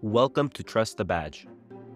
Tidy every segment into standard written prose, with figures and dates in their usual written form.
Welcome to Trust the Badge.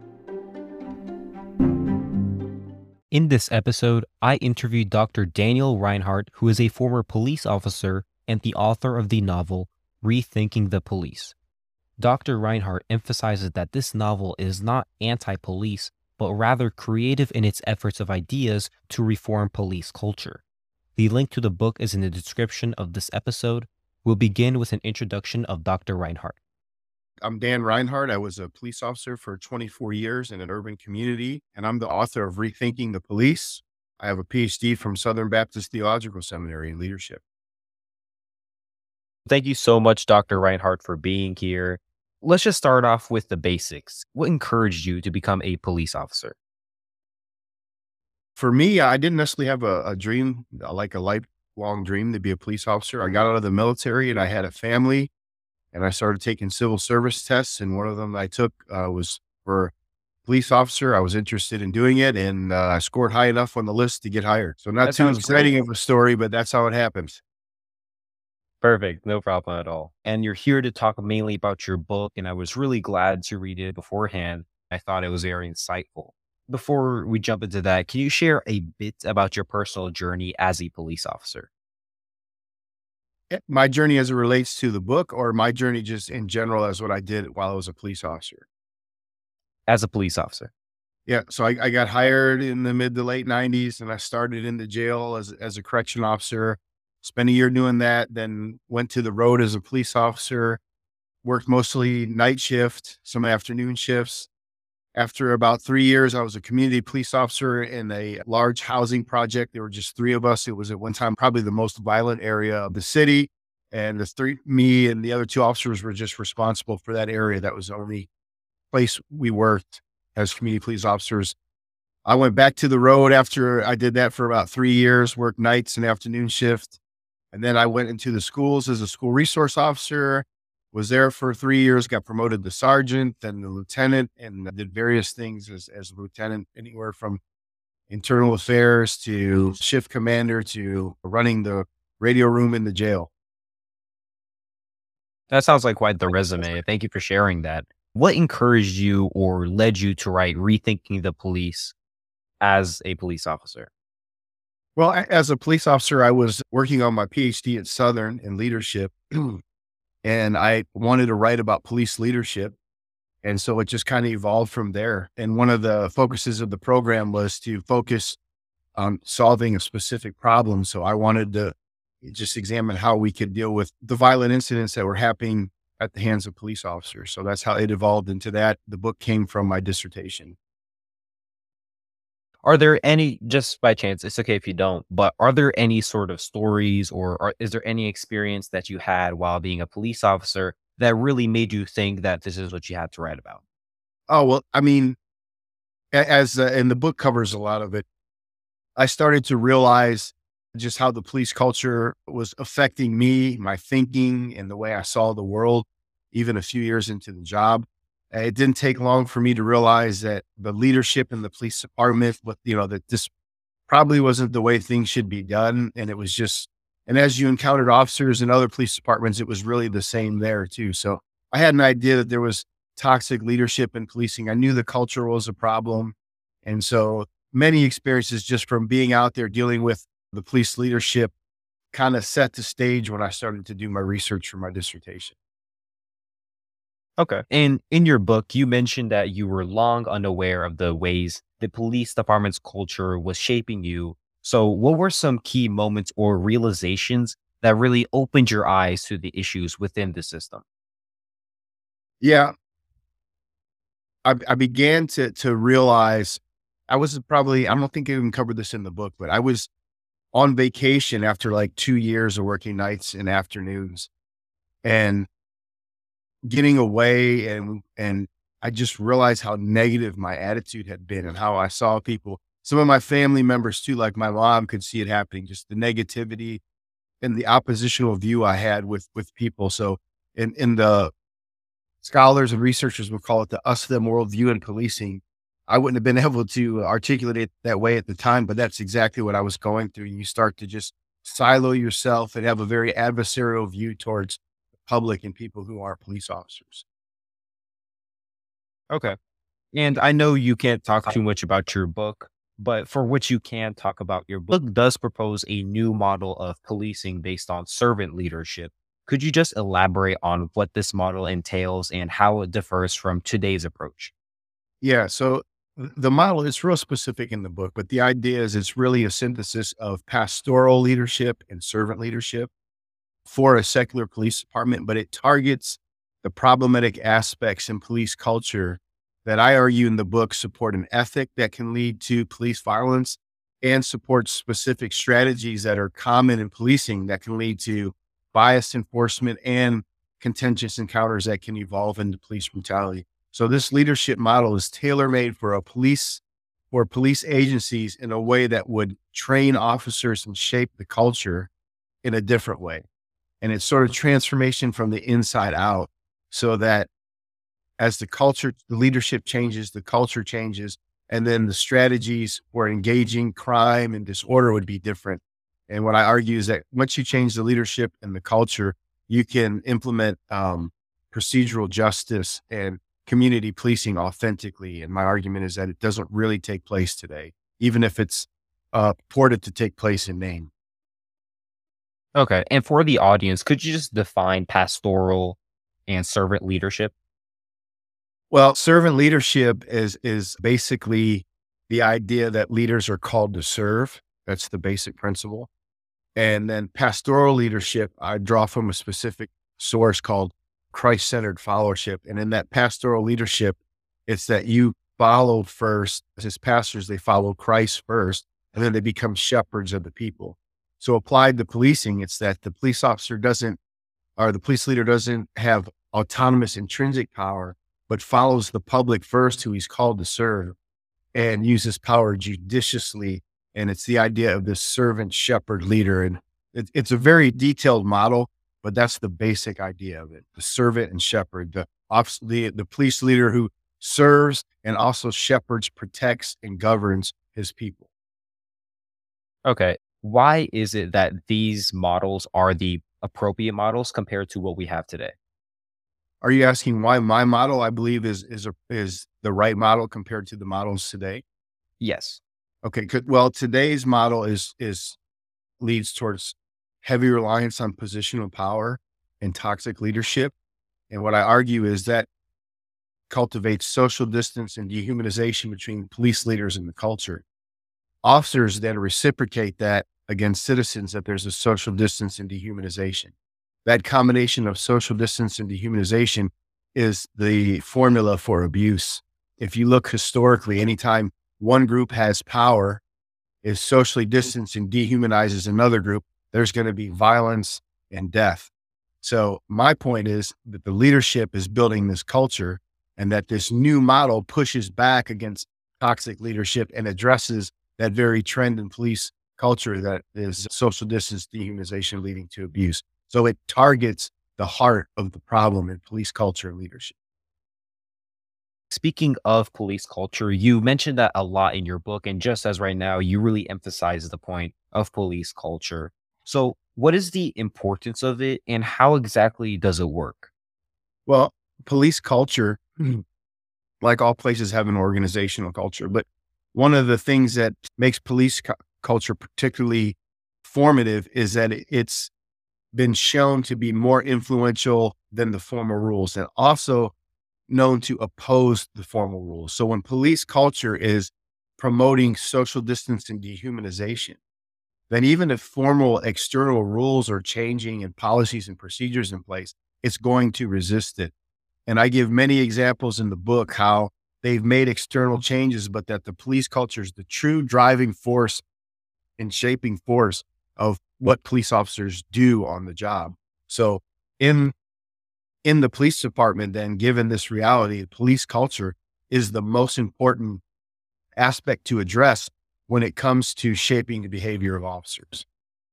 In this episode, I interviewed Dr. Daniel Reinhardt, who is a former police officer and the author of the novel Rethinking the Police. Dr. Reinhardt emphasizes that this novel is not anti-police, but rather creative in its efforts of ideas to reform police culture. The link to the book is in the description of this episode. We'll begin with an introduction of Dr. Reinhardt. I'm Dan Reinhardt. I was a police officer for 24 years in an urban community, and I'm the author of Rethinking the Police. I have a PhD from Southern Baptist Theological Seminary in leadership. Thank you so much, Dr. Reinhardt, for being here. Let's just start off with the basics. What encouraged you to become a police officer? For me, I didn't necessarily have a dream, like a lifelong dream to be a police officer. I got out of the military and I had a family, and I started taking civil service tests. And one of them I took was for police officer. I was interested in doing it, and I scored high enough on the list to get hired. So not That too sounds exciting great. of a story, but that's how it happens. Perfect. No problem at all. And you're here to talk mainly about your book, and I was really glad to read it beforehand. I thought it was very insightful. Before we jump into that, can you share a bit about your personal journey as a police officer? My journey as it relates to the book, or my journey just in general as what I did while I was a police officer? As a police officer. Yeah. So I got hired in the mid to late 90s, and I started in the jail as a correction officer, spent a year doing that, then went to the road as a police officer, worked mostly night shift, some afternoon shifts. After about 3 years, I was a community police officer in a large housing project. There were just three of us. It was at one time probably the most violent area of the city. And me and the other two officers were just responsible for that area. That was the only place we worked as community police officers. I went back to the road after I did that for about 3 years, worked nights and afternoon shift. And then I went into the schools as a school resource officer, was there for 3 years, got promoted to sergeant, then the lieutenant, and did various things as a lieutenant, anywhere from internal affairs to shift commander to running the radio room in the jail. That sounds like quite the resume. Thank you for sharing that. What encouraged you or led you to write Rethinking the Police as a police officer? Well, as a police officer, I was working on my PhD at Southern in leadership, and I wanted to write about police leadership. And so it just kind of evolved from there. And one of the focuses of the program was to focus on solving a specific problem. So I wanted to just examine how we could deal with the violent incidents that were happening at the hands of police officers. So that's how it evolved into that. The book came from my dissertation. Are there any, just by chance, it's okay if you don't, but are there any sort of stories or is there any experience that you had while being a police officer that really made you think that this is what you had to write about? Oh, well, I mean, and the book covers a lot of it. I started to realize just how the police culture was affecting me, my thinking, and the way I saw the world, even a few years into the job. It didn't take long for me to realize that the leadership in the police department, that this probably wasn't the way things should be done. And it was just, and as you encountered officers in other police departments, it was really the same there too. So I had an idea that there was toxic leadership in policing. I knew the culture was a problem. And so many experiences just from being out there dealing with the police leadership kind of set the stage when I started to do my research for my dissertation. Okay. And in your book, you mentioned that you were long unaware of the ways the police department's culture was shaping you. So, what were some key moments or realizations that really opened your eyes to the issues within the system? Yeah, I began to realize I was probably, I don't think I even covered this in the book, but I was on vacation after like 2 years of working nights and afternoons and getting away. And I just realized how negative my attitude had been and how I saw people, some of my family members too, like my mom could see it happening, just the negativity and the oppositional view I had with people. So in the scholars and researchers would call it the us them worldview in policing. I wouldn't have been able to articulate it that way at the time, but that's exactly what I was going through. You start to just silo yourself and have a very adversarial view towards the public and people who are police officers. Okay. And I know you can't talk too much about your book, but for what you can talk about, your book does propose a new model of policing based on servant leadership. Could you just elaborate on what this model entails and how it differs from today's approach? Yeah. So the model is real specific in the book, but the idea is it's really a synthesis of pastoral leadership and servant leadership for a secular police department, but it targets the problematic aspects in police culture that I argue in the book support an ethic that can lead to police violence and support specific strategies that are common in policing that can lead to biased enforcement and contentious encounters that can evolve into police brutality. So this leadership model is tailor-made for police agencies in a way that would train officers and shape the culture in a different way. And it's sort of transformation from the inside out so that as the leadership changes, the culture changes, and then the strategies for engaging crime and disorder would be different. And what I argue is that once you change the leadership and the culture, you can implement procedural justice and community policing authentically. And my argument is that it doesn't really take place today, even if it's purported to take place in name. Okay. And for the audience, could you just define pastoral and servant leadership? Well, servant leadership is basically the idea that leaders are called to serve. That's the basic principle. And then pastoral leadership, I draw from a specific source called Christ-centered followership. And in that pastoral leadership, it's that you follow first. As pastors, they follow Christ first, and then they become shepherds of the people. So applied to policing, it's that the police officer the police leader doesn't have autonomous intrinsic power, but follows the public first who he's called to serve and uses power judiciously. And it's the idea of this servant shepherd leader. And it's a very detailed model, but that's the basic idea of it. The servant and shepherd, the police leader who serves and also shepherds, protects, and governs his people. Okay. Why is it that these models are the appropriate models compared to what we have today? Are you asking why my model, I believe, is the right model compared to the models today? Yes. Okay, good. Well, today's model leads towards heavy reliance on positional power and toxic leadership. And what I argue is that cultivates social distance and dehumanization between police leaders and the culture. Officers then reciprocate that against citizens, that there's a social distance and dehumanization. That combination of social distance and dehumanization is the formula for abuse. If you look historically, anytime one group has power, is socially distanced and dehumanizes another group, there's going to be violence and death. So my point is that the leadership is building this culture and that this new model pushes back against toxic leadership and addresses that very trend in police culture that is social distance dehumanization leading to abuse. So it targets the heart of the problem in police culture and leadership. Speaking of police culture, you mentioned that a lot in your book. And just as right now, you really emphasize the point of police culture. So, what is the importance of it and how exactly does it work? Well, police culture, like all places, have an organizational culture. But one of the things that makes culture particularly formative is that it's been shown to be more influential than the formal rules and also known to oppose the formal rules. So when police culture is promoting social distance and dehumanization, then even if formal external rules are changing and policies and procedures in place, it's going to resist it. And I give many examples in the book how they've made external changes, but that the police culture is the true driving force and shaping force of what police officers do on the job. So in the police department, then, given this reality, police culture is the most important aspect to address when it comes to shaping the behavior of officers.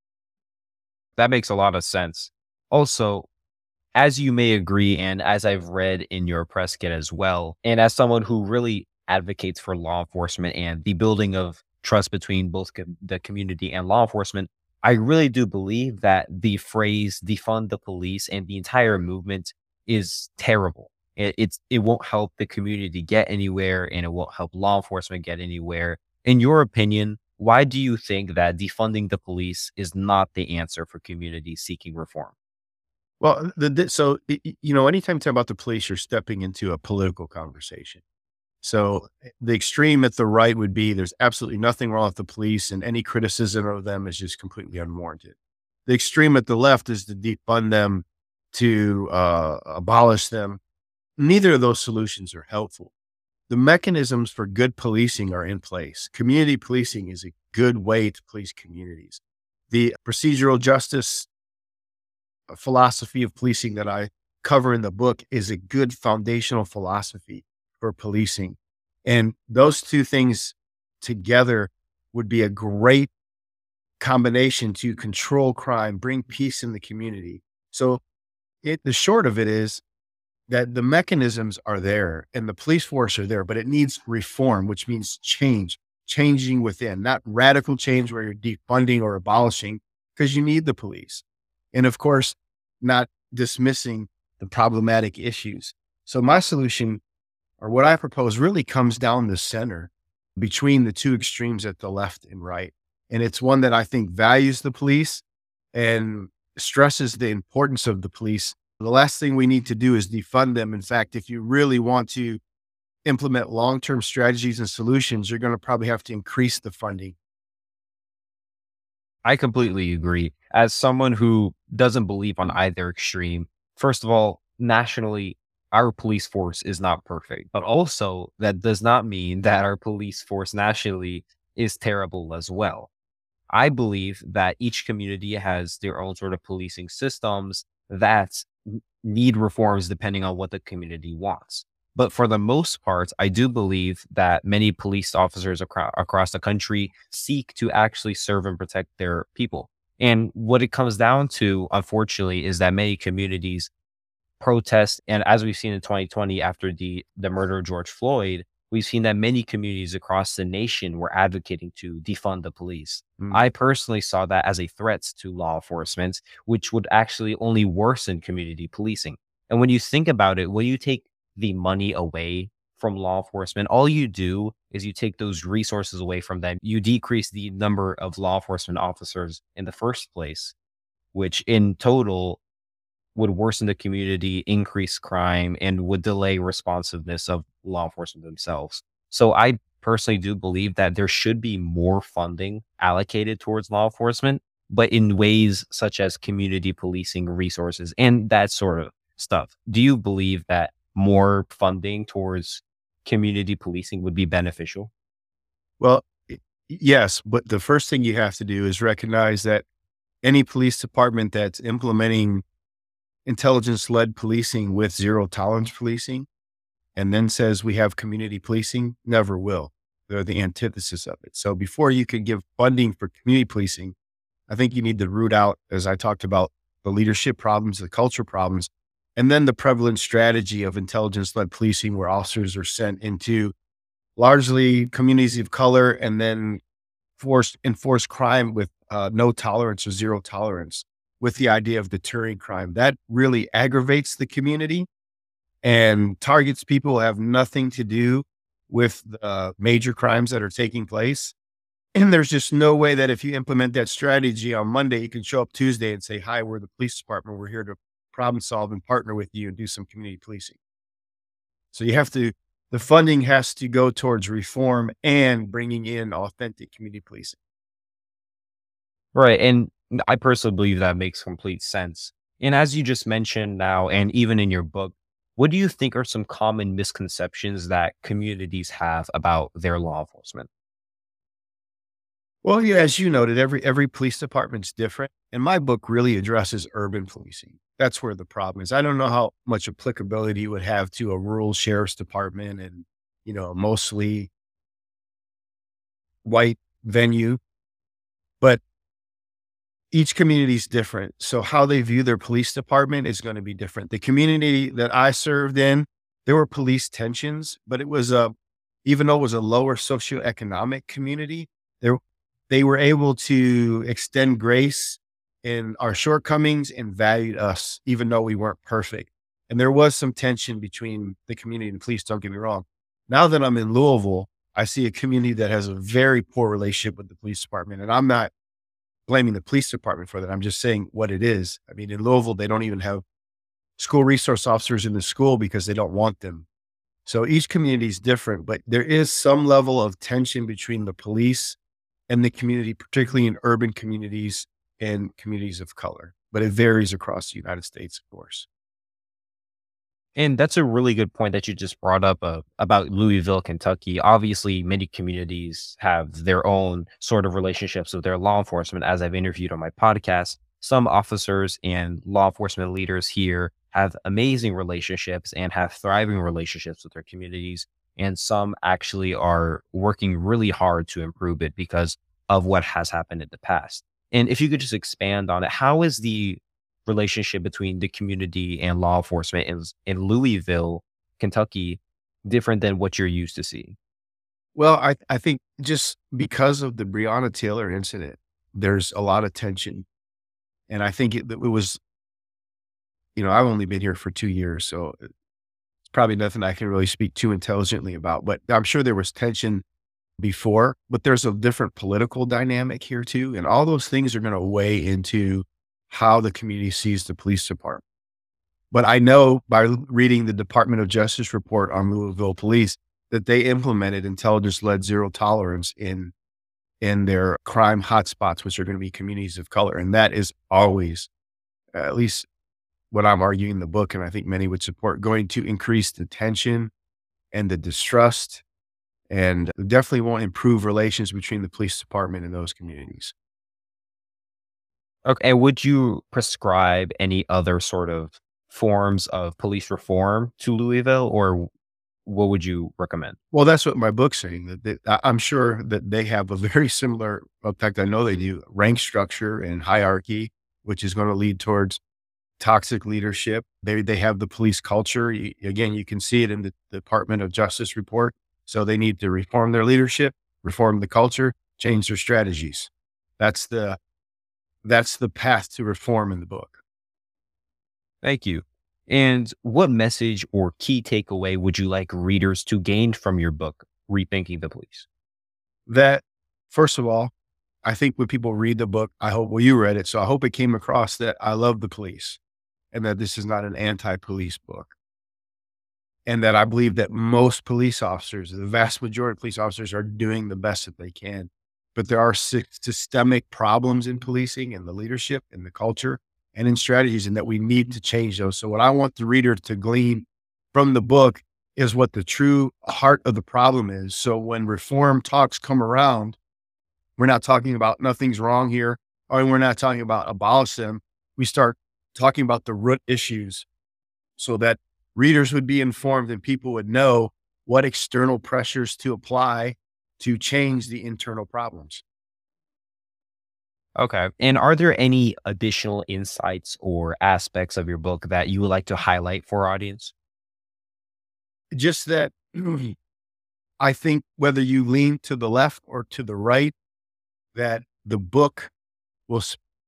That makes a lot of sense. Also, as you may agree, and as I've read in your press kit as well, and as someone who really advocates for law enforcement and the building of trust between both the community and law enforcement, I really do believe that the phrase defund the police and the entire movement is terrible. It won't help the community get anywhere, and it won't help law enforcement get anywhere. In your opinion, why do you think that defunding the police is not the answer for communities seeking reform? Well, anytime you talk about the police, you're stepping into a political conversation. So the extreme at the right would be there's absolutely nothing wrong with the police, and any criticism of them is just completely unwarranted. The extreme at the left is to defund them, to abolish them. Neither of those solutions are helpful. The mechanisms for good policing are in place. Community policing is a good way to police communities. The procedural justice philosophy of policing that I cover in the book is a good foundational philosophy for policing. And those two things together would be a great combination to control crime, bring peace in the community. So the short of it is that the mechanisms are there and the police force are there, but it needs reform, which means changing within, not radical change where you're defunding or abolishing, because you need the police. And of course, not dismissing the problematic issues. So my solution, or what I propose, really comes down the center between the two extremes at the left and right. And it's one that I think values the police and stresses the importance of the police. The last thing we need to do is defund them. In fact, if you really want to implement long-term strategies and solutions, you're going to probably have to increase the funding. I completely agree. As someone who doesn't believe on either extreme, first of all, nationally, our police force is not perfect, but also that does not mean that our police force nationally is terrible as well. I believe that each community has their own sort of policing systems that need reforms depending on what the community wants. But for the most part, I do believe that many police officers across the country seek to actually serve and protect their people. And what it comes down to, unfortunately, is that many communities protest. And as we've seen in 2020, after the murder of George Floyd, we've seen that many communities across the nation were advocating to defund the police. I personally saw that as a threat to law enforcement, which would actually only worsen community policing. And when you think about it, when you take the money away from law enforcement, all you do is you take those resources away from them. You decrease the number of law enforcement officers in the first place, which in total would worsen the community, increase crime, and would delay responsiveness of law enforcement themselves. So I personally do believe that there should be more funding allocated towards law enforcement, but in ways such as community policing resources and that sort of stuff. Do you believe that more funding towards community policing would be beneficial? Well, yes, but the first thing you have to do is recognize that any police department that's implementing intelligence-led policing with zero tolerance policing and then says we have community policing never will. They're the antithesis of it. So before you can give funding for community policing, I think you need to root out, as I talked about, the leadership problems, the culture problems, and then the prevalent strategy of intelligence-led policing where officers are sent into largely communities of color and then enforce crime with no tolerance or zero tolerance, with the idea of deterring crime. That really aggravates the community and targets people who have nothing to do with the major crimes that are taking place. And there's just no way that if you implement that strategy on Monday, you can show up Tuesday and say, hi, we're the police department. We're here to problem solve and partner with you and do some community policing. So the funding has to go towards reform and bringing in authentic community policing. Right. And I personally believe that makes complete sense. And as you just mentioned now, and even in your book, what do you think are some common misconceptions that communities have about their law enforcement? Well, yeah, as you noted, every police department's different. And my book really addresses urban policing. That's where the problem is. I don't know how much applicability it would have to a rural sheriff's department and, mostly white venue, but each community is different. So how they view their police department is going to be different. The community that I served in, there were police tensions, but it was even though it was a lower socioeconomic community, they were able to extend grace in our shortcomings and valued us, even though we weren't perfect. And there was some tension between the community and police, don't get me wrong. Now that I'm in Louisville, I see a community that has a very poor relationship with the police department. And I'm not blaming the police department for that. I'm just saying what it is. I mean, in Louisville, they don't even have school resource officers in the school because they don't want them. So each community is different, but there is some level of tension between the police and the community, particularly in urban communities and communities of color. But it varies across the United States, of course. And that's a really good point that you just brought up about Louisville, Kentucky. Obviously, many communities have their own sort of relationships with their law enforcement. As I've interviewed on my podcast, some officers and law enforcement leaders here have amazing relationships and have thriving relationships with their communities. And some actually are working really hard to improve it because of what has happened in the past. And if you could just expand on it, how is the relationship between the community and law enforcement in Louisville, Kentucky, different than what you're used to seeing? Well, I think just because of the Breonna Taylor incident, there's a lot of tension. And I think it was, I've only been here for 2 years, so it's probably nothing I can really speak too intelligently about, but I'm sure there was tension before, but there's a different political dynamic here too. And all those things are going to weigh into how the community sees the police department. But I know by reading the Department of Justice report on Louisville police that they implemented intelligence-led zero tolerance in their crime hotspots, which are going to be communities of color. And that is always, at least what I'm arguing in the book, and I think many would support, going to increase the tension and the distrust, and definitely won't improve relations between the police department and those communities. Okay. Would you prescribe any other sort of forms of police reform to Louisville, or what would you recommend? Well, that's what my book's saying. I'm sure that they have a very similar, in fact, I know they do, rank structure and hierarchy, which is going to lead towards toxic leadership. They have the police culture. Again, you can see it in the Department of Justice report. So they need to reform their leadership, reform the culture, change their strategies. That's the path to reform in the book. Thank you. And what message or key takeaway would you like readers to gain from your book, Rethinking the Police? That, first of all, I think when people read the book, well, you read it, so I hope it came across that I love the police and that this is not an anti-police book. And that I believe that most police officers, the vast majority of police officers, are doing the best that they can. But there are systemic problems in policing and the leadership and the culture and in strategies, and that we need to change those. So what I want the reader to glean from the book is what the true heart of the problem is. So when reform talks come around, we're not talking about nothing's wrong here, or we're not talking about abolish them. We start talking about the root issues so that readers would be informed and people would know what external pressures to apply to change the internal problems. Okay. And are there any additional insights or aspects of your book that you would like to highlight for our audience? Just that I think whether you lean to the left or to the right, that the book will,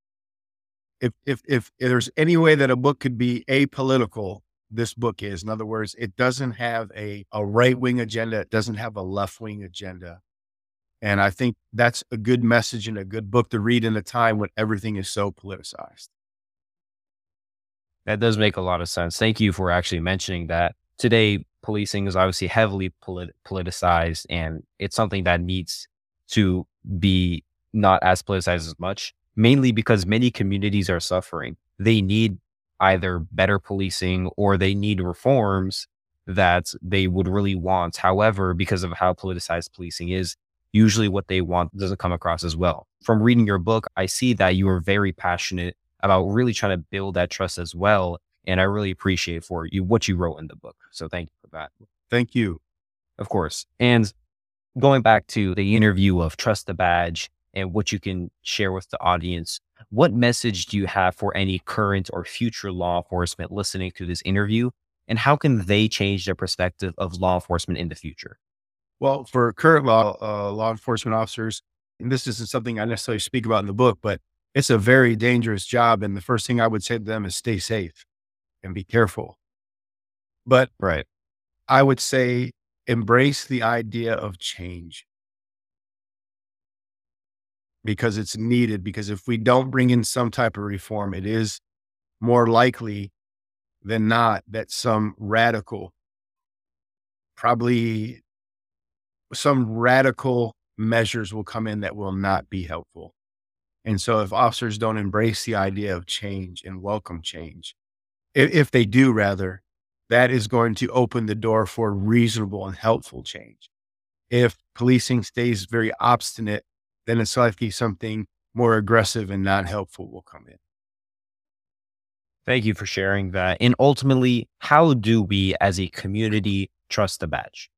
if there's any way that a book could be apolitical, this book is. In other words, it doesn't have a right-wing agenda. It doesn't have a left-wing agenda. And I think that's a good message and a good book to read in a time when everything is so politicized. That does make a lot of sense. Thank you for actually mentioning that. Today, policing is obviously heavily politicized, and it's something that needs to be not as politicized as much, mainly because many communities are suffering. They need either better policing or they need reforms that they would really want. However, because of how politicized policing is, usually what they want doesn't come across as well. From reading your book, I see that you are very passionate about really trying to build that trust as well. And I really appreciate for you what you wrote in the book. So thank you for that. Thank you. Of course. And going back to the interview of Trust the Badge and what you can share with the audience, what message do you have for any current or future law enforcement listening to this interview? And how can they change their perspective of law enforcement in the future? Well, for current law enforcement officers, and this isn't something I necessarily speak about in the book, but it's a very dangerous job. And the first thing I would say to them is stay safe and be careful. But Right. I would say embrace the idea of change because it's needed. Because if we don't bring in some type of reform, it is more likely than not that probably some radical measures will come in that will not be helpful. And so if officers don't embrace the idea of change and welcome change, if they do rather, that is going to open the door for reasonable and helpful change. If policing stays very obstinate, then it's likely something more aggressive and not helpful will come in. Thank you for sharing that. And ultimately, how do we as a community trust the badge?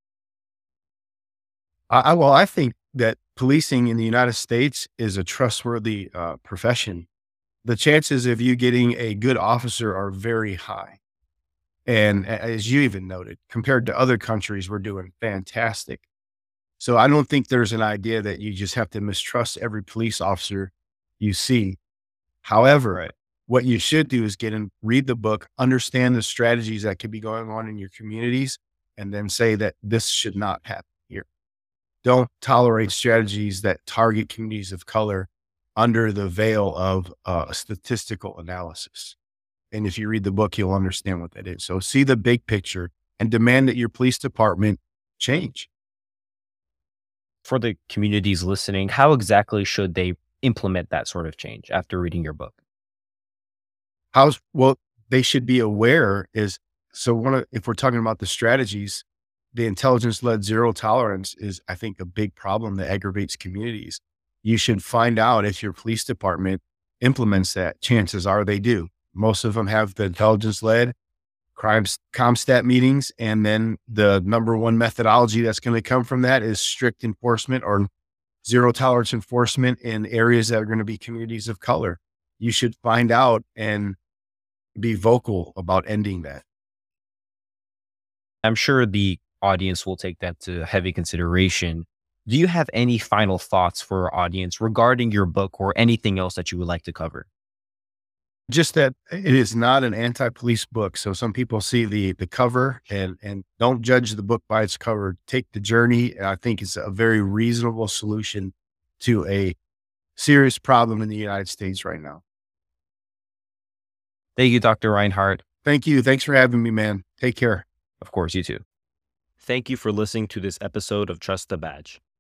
I think that policing in the United States is a trustworthy profession. The chances of you getting a good officer are very high. And as you even noted, compared to other countries, we're doing fantastic. So I don't think there's an idea that you just have to mistrust every police officer you see. However, Right. what you should do is read the book, understand the strategies that could be going on in your communities, and then say that this should not happen here. Don't tolerate strategies that target communities of color under the veil of a statistical analysis. And if you read the book, you'll understand what that is. So see the big picture and demand that your police department change. For the communities listening, how exactly should they implement that sort of change after reading your book? Well, they should be aware is so if we're talking about the strategies, the intelligence-led zero tolerance is, I think, a big problem that aggravates communities. You should find out if your police department implements that. Chances are they do. Most of them have the intelligence-led crimes CompStat meetings, and then the number one methodology that's going to come from that is strict enforcement or zero tolerance enforcement in areas that are going to be communities of color. You should find out and be vocal about ending that. I'm sure the audience will take that to heavy consideration. Do you have any final thoughts for our audience regarding your book or anything else that you would like to cover? Just that it is not an anti-police book. So some people see the cover and don't judge the book by its cover. Take the journey. I think it's a very reasonable solution to a serious problem in the United States right now. Thank you, Dr. Reinhardt. Thank you. Thanks for having me, man. Take care. Of course, you too. Thank you for listening to this episode of Trust the Badge.